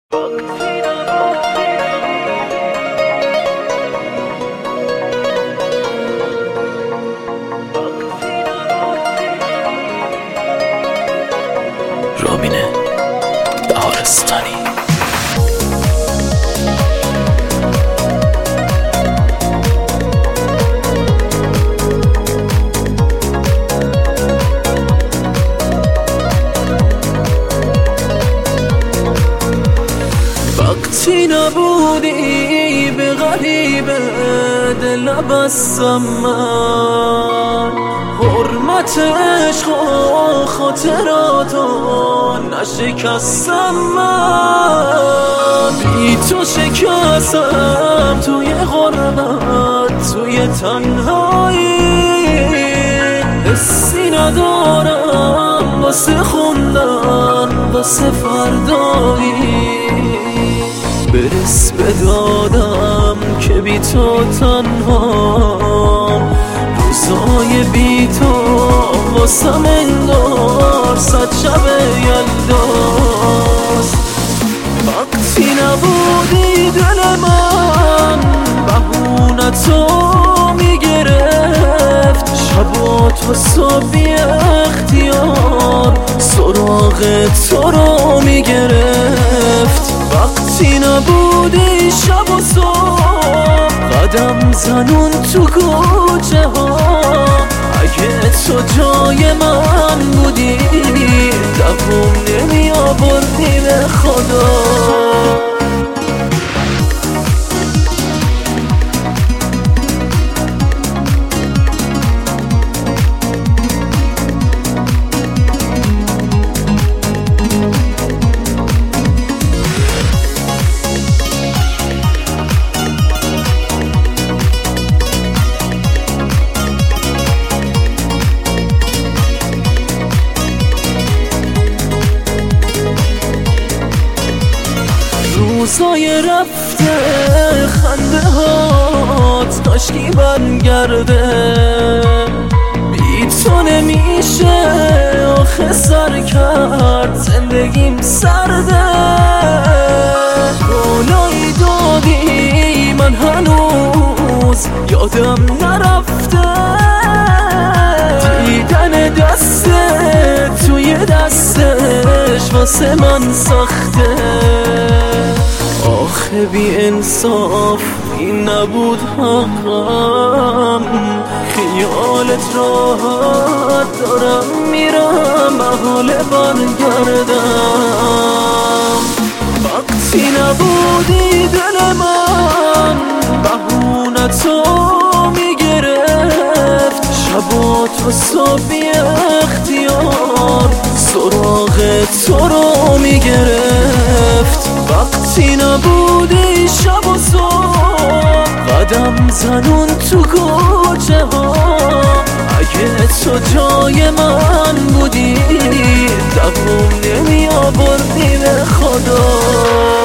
رامین بهارستانی. وقتی نبودی به غریبه دل بستم من، حرمت عشق و خاطراتو نشکستم من. بی تو شکستم توی غربت، توی تنهایی، حسی ندارم واسه خوندن واسه فردایی. برس به دادم که بی تو تنهام، روزای بی تو واسم انگار صد شب یلداست. وقتی نبودی دل من بهونتو میگرفت، شبات و صبح اختیار سراغ تو رو میگرفت. وقتی نبودی شب و صبح قدم زنون تو کوچه ها، اگه تو جای من بودی دووم نمی آوردی به خدا. روزای رفته خنده هات کاشکی برگرده، بی تو نمیشه آخه سر کرد زندگیم سرده. گلایی دادی من هنوز یادم نرفته، دیدن دسته توی دستش واسه من سخته. آخه بی انصاف این نبود حقم، خیالت راحت دارم میرم محال برگردم. وقتی نبودی دل من بهونتو میگرفت، شبات و صبح اختیار سراغ تو رو میگرفت. وقتی نبودی شب و صبح قدم زنون تو کوچه ها، اگه تو جای من بودی دووم نمی آوردی به خدا.